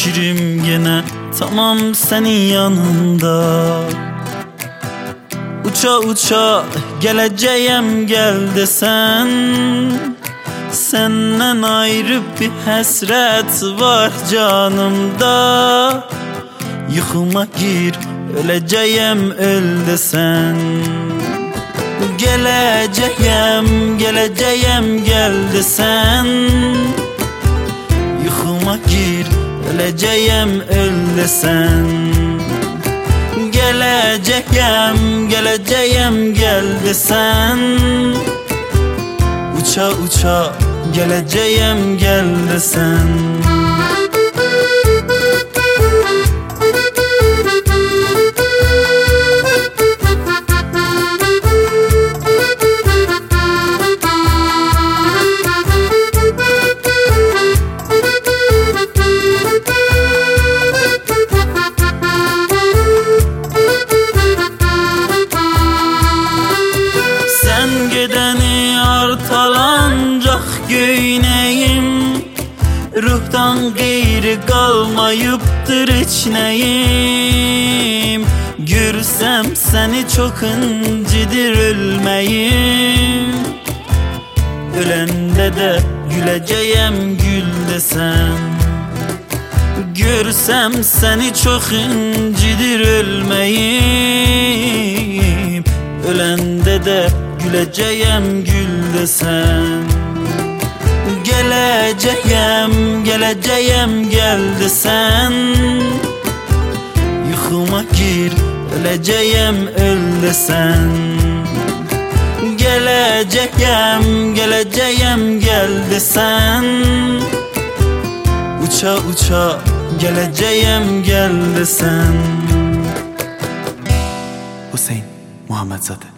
Fikrim gene tamam senin yanında. Uça uça geleceğim gel desen, senden ayrı bir hasret var canımda. Yıkılma gir öleceğim öl desen. Geleceğim geleceğim gel desen, yıkılma gir öleceğim öl desen. Geleceğim geleceğim gel desen, uça uça geleceğim gel desen. Gedeni artalancak göyneyim, ruhtan gayri kalmayıptır içneyim. Görsem seni çok incidir ölmeyim. Ölende de güleceğim gül desem. Görsem seni çok incidir ölmeyim. Ölende de güleceğim gül desen. Geleceğim geleceğim gel desen, yıkılma gir öleceğim öl desen. Geleceğim geleceğim gel desen, uça uça geleceğim gel desen. Hüseyin Muhammedzade.